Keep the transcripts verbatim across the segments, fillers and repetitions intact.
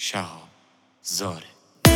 شهاب زاره.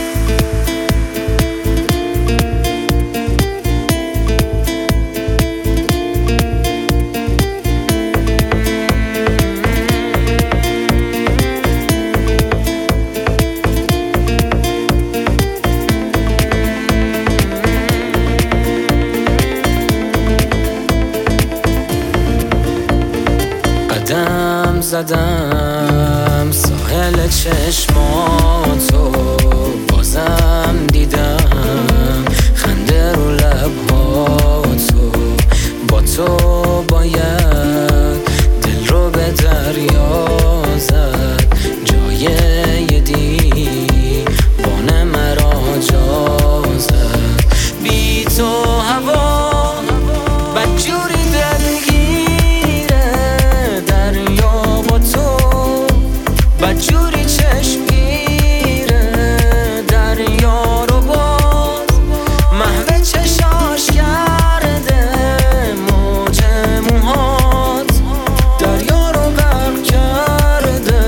قدم زدم ساحل چشماتو، بازم دیدم خنده رو لبهاتو. با تو باید دل رو به دریا زد، جای یه دیوانه مرا جا زد. بی تو هوا بدجوری بدجوری چشمگیره، دریا رو باز محو چشاش کرده. موج موهات دریا رو غرق کرده.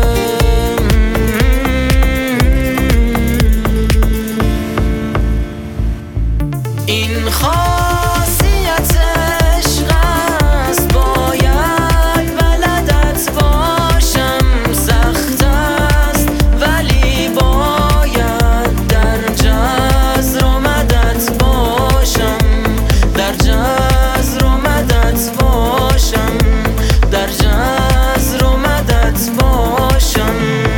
این خاصیت عشق است، باید بلدت باشم. سخت است ولی باید در جزر و مدت باشم. در جزر و مدت باشم. در جزر و مدت باشم.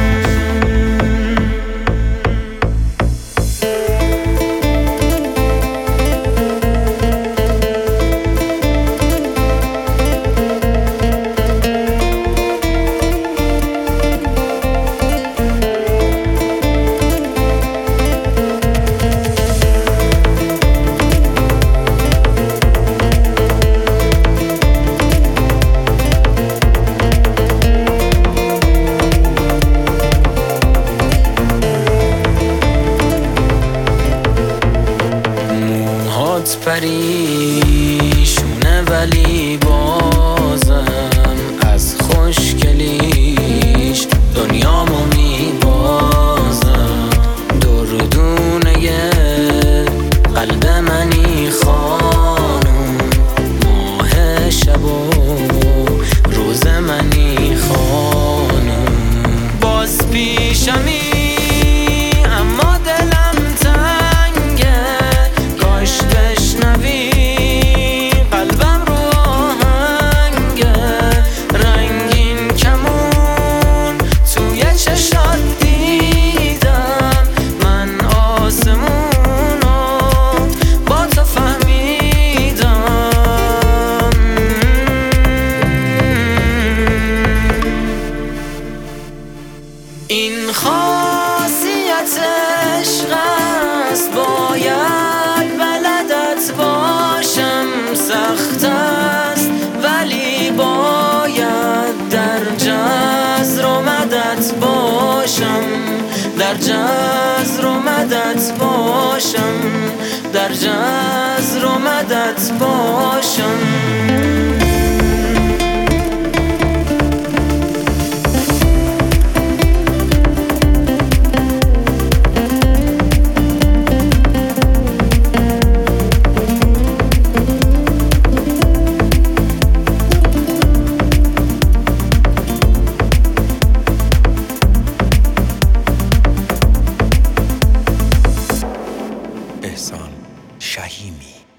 پریشونه ولی بازم از خوشگلیش دنیامو میبازم. دردونه قلب منی خانم، ماه شب و روز منی خانم. باز پیشمی اما دلم تنگه، کاش بشنوی قلبم رو آهنگه. رنگین کمون توی چشات دیدم، من آسمونو با تو فهمیدم. این خاصیت عشق است، باید بلدت باشم. سخت است ولی باید در جزر و مدت باشم. در جزر و مدت باشم. در جزر و مدت باشم. احسان شهیمی.